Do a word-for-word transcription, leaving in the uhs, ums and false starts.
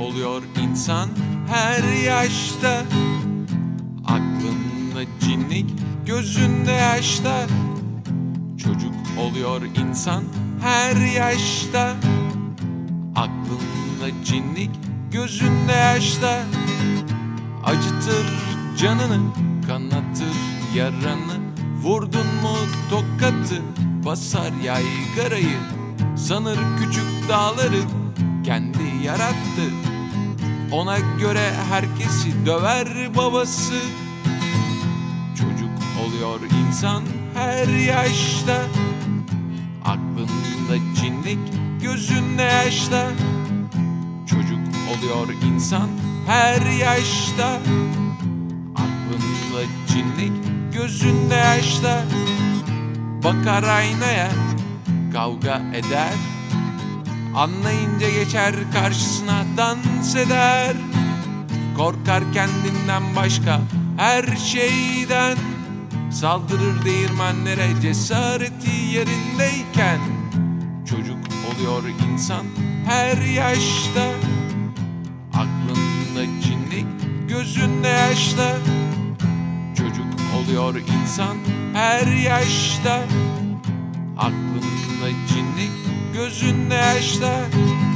oluyor insan her yaşta. Aklında cinlik, gözünde yaşta. Çocuk oluyor insan her yaşta. Aklında cinlik, gözünde yaşta. Acıtır canını, kanatır yaranı. Vurdun mu tokatı, basar yaygarayı. Sanır küçük dağları kendi yarattı. Ona göre herkesi döver babası. Çocuk oluyor insan her yaşta. Aklında cinlik, gözünde yaşta. Çocuk oluyor insan her yaşta. Aklında cinlik, gözünde yaşta. Bakar aynaya, kavga eder. Anlayınca geçer karşısına dans eder. Korkar kendinden başka her şeyden. Saldırır değirmenlere cesareti yerindeyken. Çocuk oluyor insan her yaşta. Aklında cinlik, gözünde yaşta. Çocuk oluyor insan her yaşta. Aklında cinlik, gözünde yaşta.